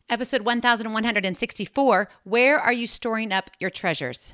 Episode 1164, Where Are You Storing Up Your Treasures?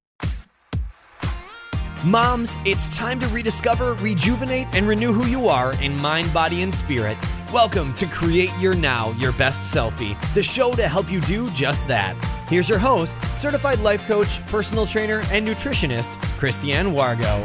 Moms, it's time to rediscover, rejuvenate, and renew who you are in mind, body, and spirit. Welcome to Create Your Now, Your Best Selfie, the show to help you do just that. Here's your host, certified life coach, personal trainer, and nutritionist, Christiane Wargo.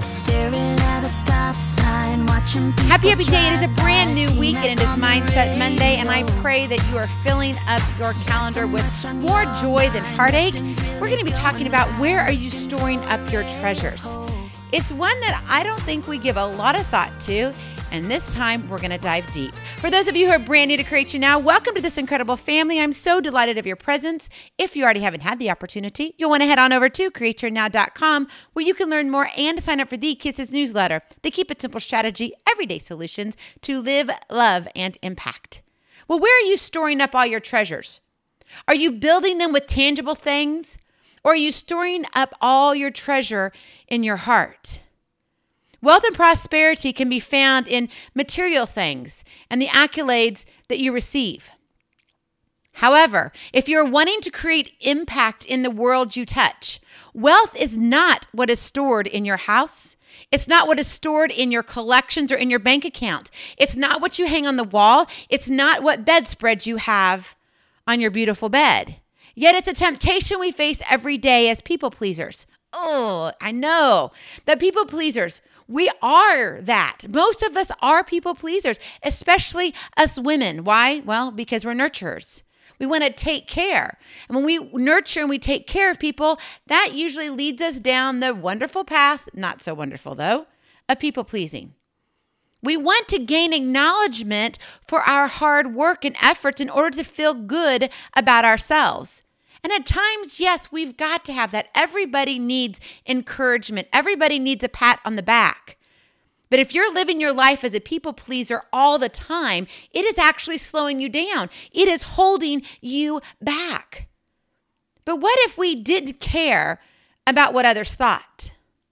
Happy day. It is a brand new week, and it is Mindset Monday, and I pray that you are filling up your calendar with more joy than heartache. We're going to be talking about where are you storing up your treasures. It's one that I don't think we give a lot of thought to, and this time we're going to dive deep. For those of you who are brand new to Create Your Now, welcome to this incredible family. I'm so delighted of your presence. If you already haven't had the opportunity, you'll want to head on over to createyournow.com where you can learn more and sign up for the Kisses newsletter, the Keep It Simple strategy, everyday solutions to live, love, and impact. Well, where are you storing up all your treasures? Are you building them with tangible things? Or are you storing up all your treasure in your heart? Wealth and prosperity can be found in material things and the accolades that you receive. However, if you're wanting to create impact in the world you touch, wealth is not what is stored in your house. It's not what is stored in your collections or in your bank account. It's not what you hang on the wall. It's not what bedspreads you have on your beautiful bed. Yet it's a temptation we face every day as people pleasers. Oh, I know that people pleasers, we are that. Most of us are people pleasers, especially us women. Why? Well, because we're nurturers. We want to take care. And when we nurture and we take care of people, that usually leads us down the wonderful path, not so wonderful though, of people pleasing. We want to gain acknowledgement for our hard work and efforts in order to feel good about ourselves. And at times, yes, we've got to have that. Everybody needs encouragement. Everybody needs a pat on the back. But if you're living your life as a people pleaser all the time, it is actually slowing you down. It is holding you back. But what if we didn't care about what others thought?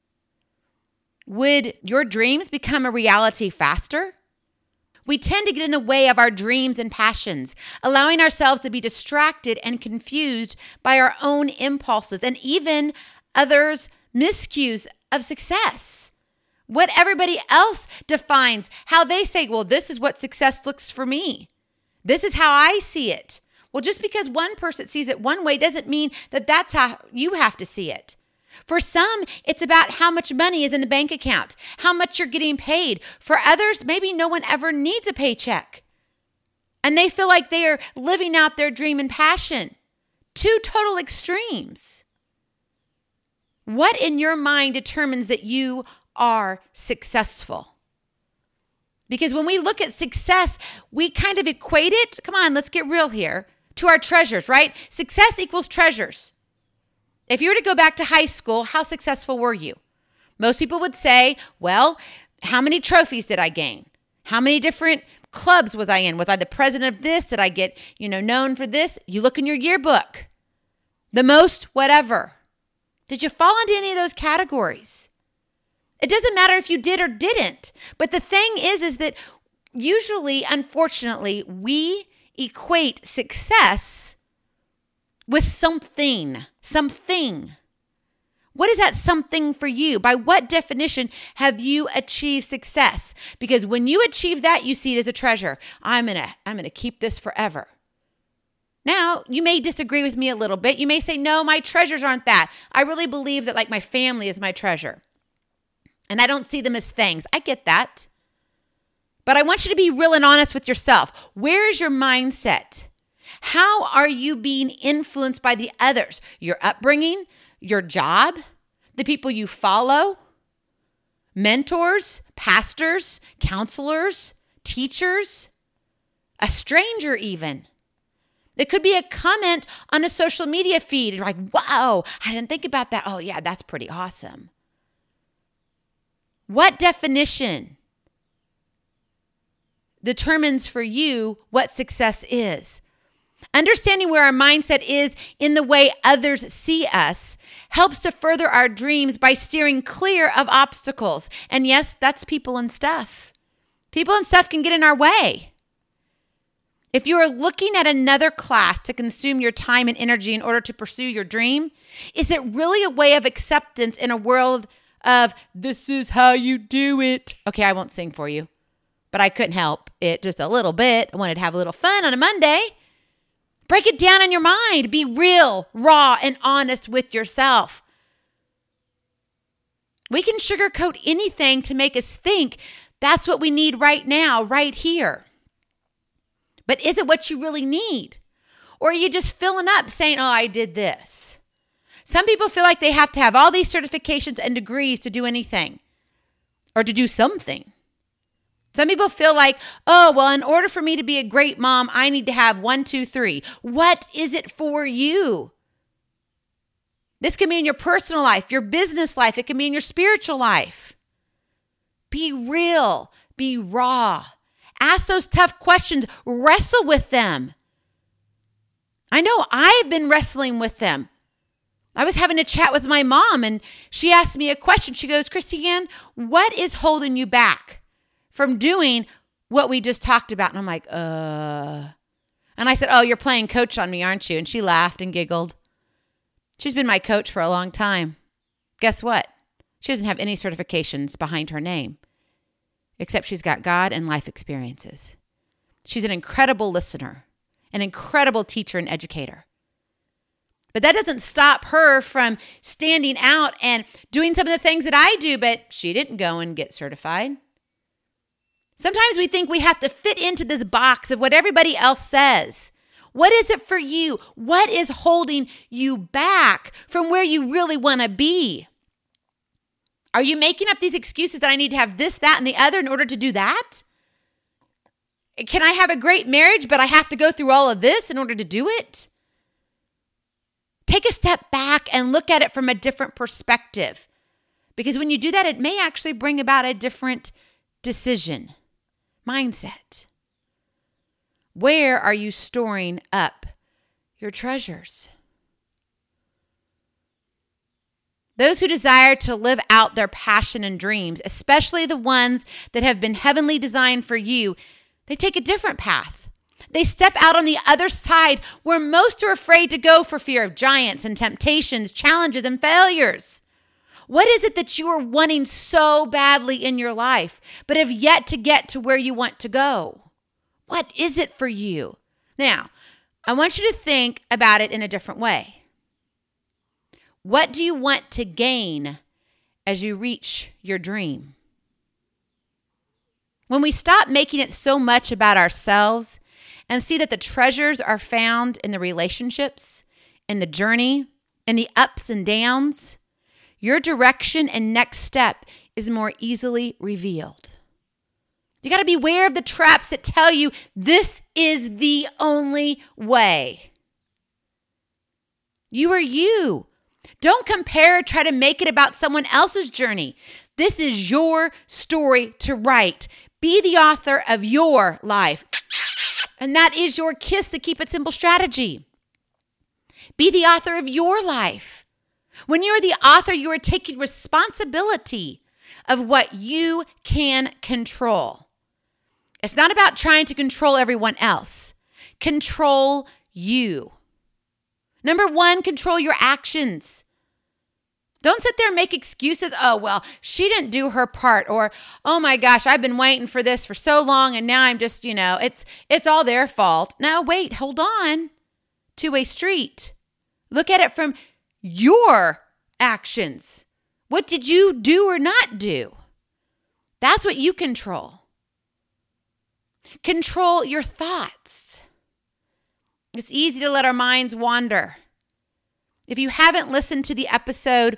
Would your dreams become a reality faster? We tend to get in the way of our dreams and passions, allowing ourselves to be distracted and confused by our own impulses and even others' miscues of success. What everybody else defines, how they say, well, this is what success looks for me. This is how I see it. Well, just because one person sees it one way doesn't mean that that's how you have to see it. For some, it's about how much money is in the bank account, how much you're getting paid. For others, maybe no one ever needs a paycheck. And they feel like they are living out their dream and passion. Two total extremes. What in your mind determines that you are successful? Because when we look at success, we kind of equate it, come on, let's get real here, to our treasures, right? Success equals treasures. If you were to go back to high school, how successful were you? Most people would say, well, how many trophies did I gain? How many different clubs was I in? Was I the president of this? Did I get, known for this? You look in your yearbook. The most whatever. Did you fall into any of those categories? It doesn't matter if you did or didn't. But the thing is that usually, unfortunately, we equate success with something. What is that something for you? By what definition have you achieved success? Because when you achieve that, you see it as a treasure. I'm gonna keep this forever. Now, you may disagree with me a little bit. You may say, no, my treasures aren't that. I really believe that my family is my treasure. And I don't see them as things. I get that. But I want you to be real and honest with yourself. Where is your mindset? How are you being influenced by the others? Your upbringing, your job, the people you follow, mentors, pastors, counselors, teachers, a stranger even. It could be a comment on a social media feed. You're like, wow, I didn't think about that. Oh yeah, that's pretty awesome. What definition determines for you what success is? Understanding where our mindset is in the way others see us helps to further our dreams by steering clear of obstacles. And yes, that's people and stuff. People and stuff can get in our way. If you are looking at another class to consume your time and energy in order to pursue your dream, is it really a way of acceptance in a world of this is how you do it? Okay, I won't sing for you, but I couldn't help it just a little bit. I wanted to have a little fun on a Monday. Break it down in your mind. Be real, raw, and honest with yourself. We can sugarcoat anything to make us think that's what we need right now, right here. But is it what you really need? Or are you just filling up saying, oh, I did this? Some people feel like they have to have all these certifications and degrees to do anything or to do something. Some people feel like, oh, well, in order for me to be a great mom, I need to have 1, 2, 3. What is it for you? This can be in your personal life, your business life. It can be in your spiritual life. Be real. Be raw. Ask those tough questions. Wrestle with them. I know I've been wrestling with them. I was having a chat with my mom and she asked me a question. She goes, Christiane, what is holding you back from doing what we just talked about? And I'm like, And I said, oh, you're playing coach on me, aren't you? And she laughed and giggled. She's been my coach for a long time. Guess what? She doesn't have any certifications behind her name, except she's got God and life experiences. She's an incredible listener, an incredible teacher and educator. But that doesn't stop her from standing out and doing some of the things that I do, but she didn't go and get certified. Sometimes we think we have to fit into this box of what everybody else says. What is it for you? What is holding you back from where you really want to be? Are you making up these excuses that I need to have this, that, and the other in order to do that? Can I have a great marriage, but I have to go through all of this in order to do it? Take a step back and look at it from a different perspective. Because when you do that, it may actually bring about a different decision, mindset. Where are you storing up your treasures? Those who desire to live out their passion and dreams, especially the ones that have been heavenly designed for you, they take a different path. They step out on the other side where most are afraid to go for fear of giants and temptations, challenges, and failures. What is it that you are wanting so badly in your life, but have yet to get to where you want to go? What is it for you? Now, I want you to think about it in a different way. What do you want to gain as you reach your dream? When we stop making it so much about ourselves and see that the treasures are found in the relationships, in the journey, in the ups and downs, your direction and next step is more easily revealed. You got to beware of the traps that tell you this is the only way. You are you. Don't compare or try to make it about someone else's journey. This is your story to write. Be the author of your life. And that is your Kiss the Keep It Simple strategy. Be the author of your life. When you're the author, you are taking responsibility of what you can control. It's not about trying to control everyone else. Control you. Number 1, control your actions. Don't sit there and make excuses. Oh, well, she didn't do her part. Or, oh my gosh, I've been waiting for this for so long and now I'm just, it's all their fault. No, wait, hold on. Two-way street. Look at it from your actions. What did you do or not do? That's what you control. Control your thoughts. It's easy to let our minds wander. If you haven't listened to the episode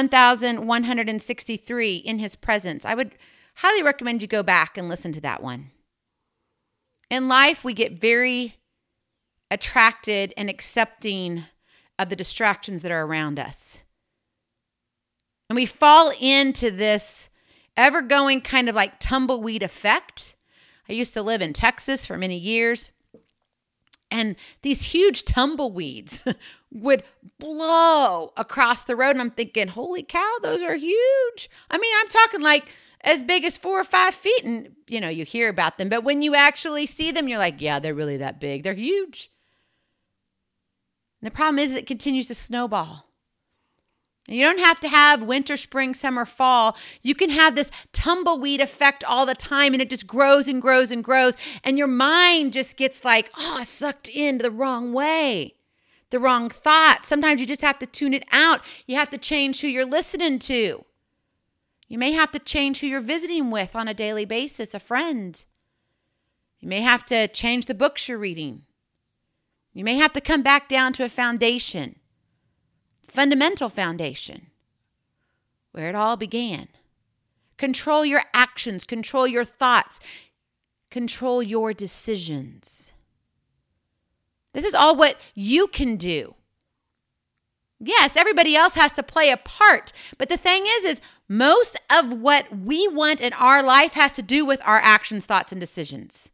1163, In His Presence, I would highly recommend you go back and listen to that one. In life, we get very attracted and accepting of the distractions that are around us. And we fall into this ever-going kind of like tumbleweed effect. I used to live in Texas for many years. And these huge tumbleweeds would blow across the road. And I'm thinking, holy cow, those are huge. I mean, I'm talking like as big as 4 or 5 feet. And, you hear about them. But when you actually see them, you're like, yeah, they're really that big. They're huge. And the problem is it continues to snowball. You don't have to have winter, spring, summer, fall. You can have this tumbleweed effect all the time, and it just grows and grows and grows. And your mind just gets like, sucked into the wrong way, the wrong thought. Sometimes you just have to tune it out. You have to change who you're listening to. You may have to change who you're visiting with on a daily basis, a friend. You may have to change the books you're reading. You may have to come back down to a foundation. Fundamental foundation, where it all began. Control your actions, control your thoughts, control your decisions. This is all what you can do. Yes, everybody else has to play a part, but the thing is most of what we want in our life has to do with our actions, thoughts, and decisions.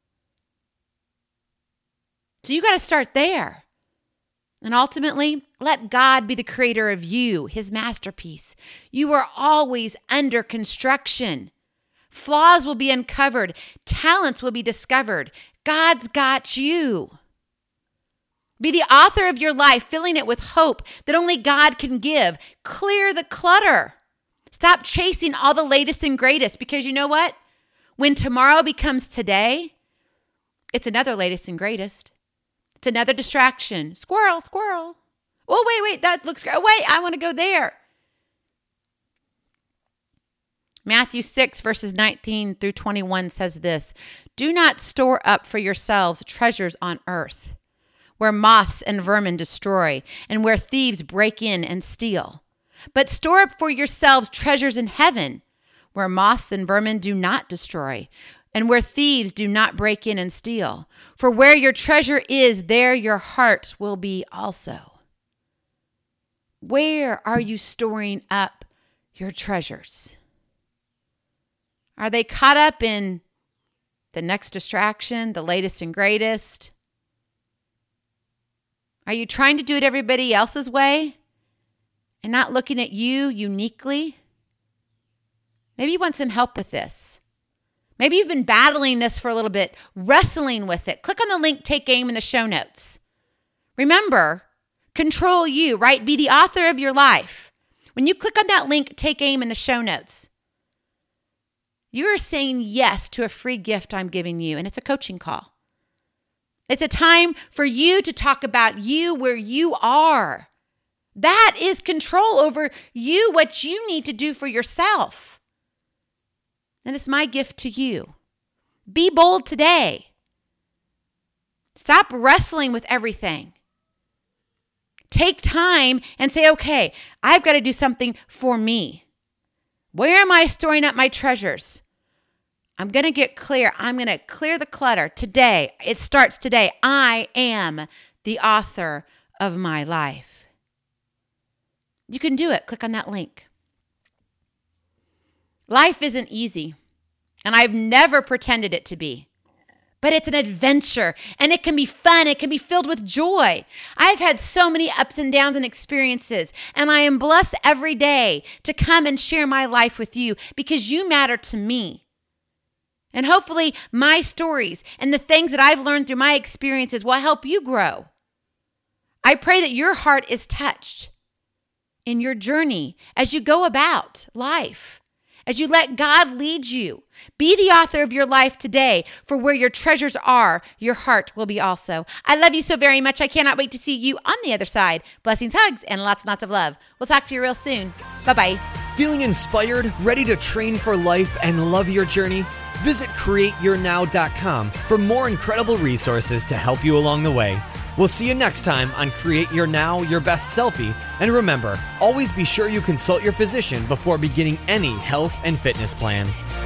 So you got to start there. And ultimately, let God be the creator of you, his masterpiece. You are always under construction. Flaws will be uncovered. Talents will be discovered. God's got you. Be the author of your life, filling it with hope that only God can give. Clear the clutter. Stop chasing all the latest and greatest, because you know what? When tomorrow becomes today, it's another latest and greatest. It's another distraction. Squirrel, squirrel. Oh, wait, that looks great. Oh, wait, I want to go there. Matthew 6, verses 19 through 21 says this: "Do not store up for yourselves treasures on earth, where moths and vermin destroy, and where thieves break in and steal. But store up for yourselves treasures in heaven, where moths and vermin do not destroy, and where thieves do not break in and steal. For where your treasure is, there your heart will be also." Where are you storing up your treasures? Are they caught up in the next distraction, the latest and greatest? Are you trying to do it everybody else's way and not looking at you uniquely? Maybe you want some help with this. Maybe you've been battling this for a little bit, wrestling with it. Click on the link, Take Aim, in the show notes. Remember, control you, right? Be the author of your life. When you click on that link, Take Aim, in the show notes, you are saying yes to a free gift I'm giving you, and it's a coaching call. It's a time for you to talk about you where you are. That is control over you, what you need to do for yourself. And it's my gift to you. Be bold today. Stop wrestling with everything. Take time and say, okay, I've got to do something for me. Where am I storing up my treasures? I'm going to get clear. I'm going to clear the clutter today. It starts today. I am the author of my life. You can do it. Click on that link. Life isn't easy, and I've never pretended it to be. But it's an adventure, and it can be fun. It can be filled with joy. I've had so many ups and downs and experiences, and I am blessed every day to come and share my life with you because you matter to me. And hopefully my stories and the things that I've learned through my experiences will help you grow. I pray that your heart is touched in your journey as you go about life, as you let God lead you. Be the author of your life today, for where your treasures are, your heart will be also. I love you so very much. I cannot wait to see you on the other side. Blessings, hugs, and lots and lots of love. We'll talk to you real soon. Bye-bye. Feeling inspired, ready to train for life and love your journey? Visit CreateYourNow.com for more incredible resources to help you along the way. We'll see you next time on Create Your Now, Your Best Selfie. And remember, always be sure you consult your physician before beginning any health and fitness plan.